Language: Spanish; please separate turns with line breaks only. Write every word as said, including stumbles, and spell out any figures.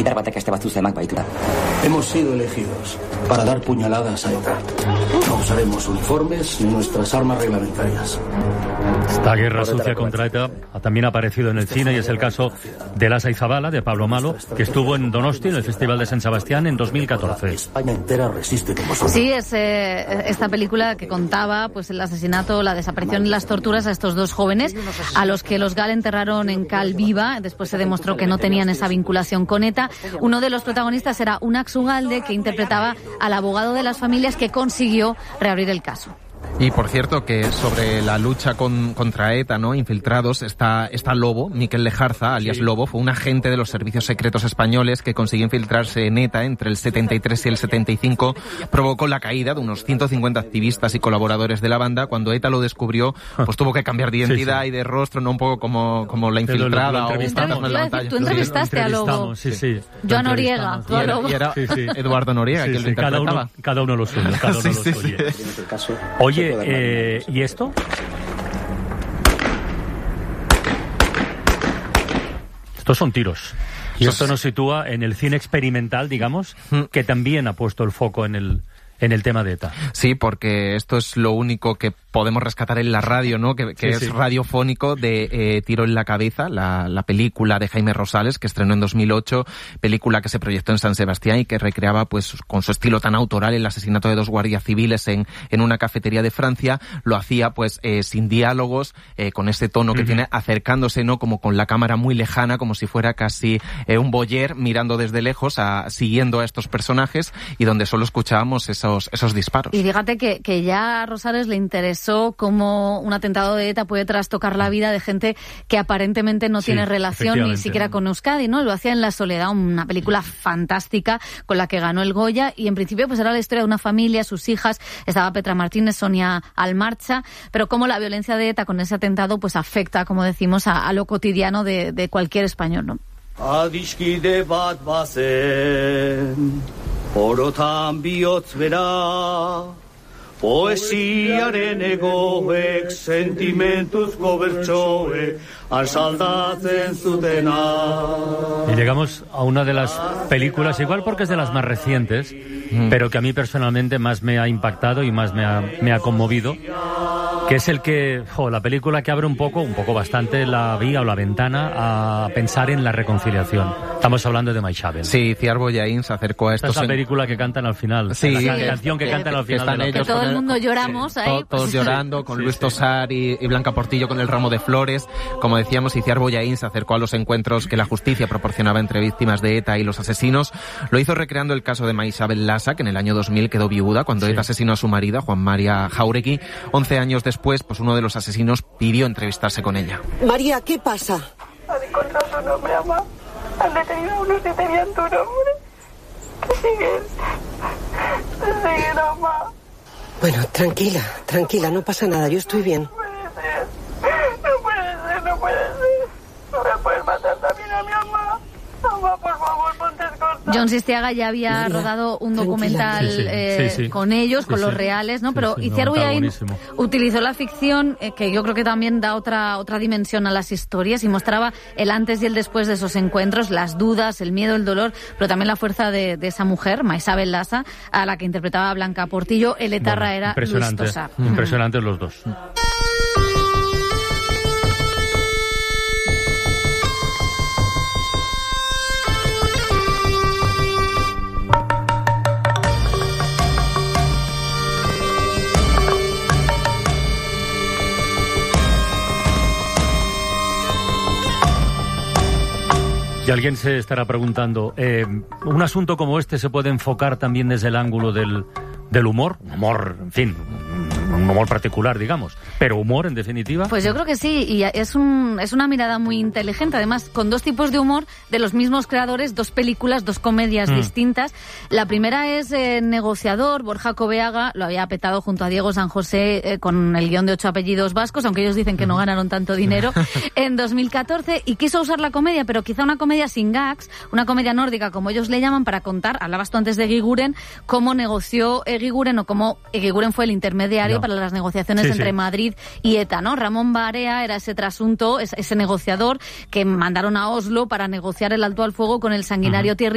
Militar batek este batzu zemak baitura.
Hemos sido elegidos para dar puñaladas a ETA. No usaremos uniformes ni nuestras armas reglamentarias.
Esta guerra sucia contra ETA también ha aparecido en el cine y es el caso de Lasa y Zabala, de Pablo Malo, que estuvo en Donosti, en el Festival de San Sebastián, en dos mil catorce.
España entera resiste con vosotros.
Sí, es eh, esta película que contaba pues el asesinato, la desaparición y las torturas a estos dos jóvenes, a los que los GAL enterraron en cal viva. Después se demostró que no tenían esa vinculación con ETA. Uno de los protagonistas era Unax Ugalde, que interpretaba al abogado de las familias que consiguió reabrir el caso.
Y por cierto que sobre la lucha con, contra ETA, ¿no? Infiltrados, está, está Lobo, Miquel Lejarza, alias sí. Lobo, fue un agente de los servicios secretos españoles que consiguió infiltrarse en ETA entre el setenta y tres y el setenta y cinco, provocó la caída de unos ciento cincuenta activistas y colaboradores de la banda. Cuando ETA lo descubrió, pues tuvo que cambiar de identidad sí, sí. y de rostro, no un poco como, como la infiltrada lo, lo, lo o un fantasma en la pantalla.
Tú entrevistaste a Lobo.
Sí, sí.
Joan Noriega.
Y era, y era sí, sí. Eduardo Noriega, sí, que sí, lo interpretaba.
Cada uno, cada uno lo suyo, cada uno sí, lo suyo. Sí, sí. Oye, eh, ¿y esto? Estos son tiros. Y esto nos sitúa en el cine experimental, digamos, que también ha puesto el foco en el, en el tema de ETA.
Sí, porque esto es lo único que podemos rescatar en la radio, ¿no? Que, que sí, es sí. radiofónico de eh, Tiro en la cabeza, la, la película de Jaime Rosales, que estrenó en dos mil ocho, película que se proyectó en San Sebastián y que recreaba, pues, con su estilo tan autoral, el asesinato de dos guardias civiles en, en una cafetería de Francia. Lo hacía, pues, eh, sin diálogos, eh, con ese tono que uh-huh. tiene, acercándose, ¿no? Como con la cámara muy lejana, como si fuera casi eh, un voyeur mirando desde lejos, a, siguiendo a estos personajes, y donde solo escuchábamos esos, esos disparos.
Y fíjate que, que ya a Rosales le interesó cómo un atentado de ETA puede trastocar la vida de gente que aparentemente no sí, tiene relación ni siquiera con Euskadi, ¿no? Lo hacía en La Soledad, una película fantástica con la que ganó el Goya, y en principio pues era la historia de una familia, sus hijas, estaba Petra Martínez, Sonia Almarcha, pero cómo la violencia de ETA con ese atentado pues afecta, como decimos, a, a lo cotidiano de, de cualquier español, ¿no?
Adiskide bat bazen, orotan bihotz bera, poesiaren egoek, sentimentuzko bertsoek, asaldatzen zutena.
Y llegamos a una de las películas, igual porque es de las más recientes, mm. pero que a mí personalmente más me ha impactado y más me ha, me ha conmovido, que es el que, oh, la película que abre un poco, un poco bastante la vía o la ventana a pensar en la reconciliación. Estamos hablando de Maixabel.
Sí, Ciar Bollaín se acercó a esto.
Esta es la película que cantan al final.
Sí,
la
sí,
canción que, que cantan al final.
Que,
de la
que todo el mundo lloramos
sí,
ahí.
Todos, todos llorando, con sí, Luis Tosar y, y Blanca Portillo con el ramo de flores. Como decíamos, Ciar Bollaín se acercó a los encuentros que la justicia proporcionaba entre víctimas de ETA y los asesinos. Lo hizo recreando el caso de Maixabel Lasa, que en el año dos mil quedó viuda cuando sí. ETA asesinó a su marido, Juan María Jauregui. Once años después, pues uno de los asesinos pidió entrevistarse con ella.
María, ¿qué pasa?
Han encontrado su nombre, mamá. Han detenido a unos que tenían tu nombre. Que siguen. Que siguen, mamá.
Bueno, tranquila, tranquila, no pasa nada, yo estoy bien.
No puede ser. No puede ser, no puede ser. No voy a poder matar también a mi mamá. Mamá, por favor, ponte escolta.
John Sistiaga ya había María, rodado un documental sí, sí, eh, sí, sí. con ellos, sí, con los sí. reales, ¿no? Sí, pero sí, Itziar Bollaín utilizó la ficción, eh, que yo creo que también da otra otra dimensión a las historias, y mostraba el antes y el después de esos encuentros, las dudas, el miedo, el dolor, pero también la fuerza de, de esa mujer, Maixabel Lasa, a la que interpretaba Blanca Portillo. El etarra bueno, era Luis Tosar.
Impresionantes los dos. Y alguien se estará preguntando, eh, ¿un asunto como este se puede enfocar también desde el ángulo del, del humor? Un humor, en fin, un humor particular, digamos, pero humor, en definitiva.
Pues yo creo que sí, y es un es una mirada muy inteligente, además, con dos tipos de humor de los mismos creadores, dos películas, dos comedias mm. distintas. La primera es eh, Negociador. Borja Coveaga lo había petado junto a Diego San José eh, con el guión de Ocho apellidos vascos, aunque ellos dicen que no ganaron tanto dinero, en dos mil catorce, y quiso usar la comedia, pero quizá una comedia sin gags, una comedia nórdica, como ellos le llaman, para contar, hablabas tú antes de Eguiguren, cómo negoció Eguiguren, o cómo Eguiguren fue el intermediario no. para las negociaciones sí, entre sí. Madrid y ETA, ¿no? Ramón Barea era ese trasunto, ese negociador que mandaron a Oslo para negociar el alto al fuego con el sanguinario uh-huh. Thierry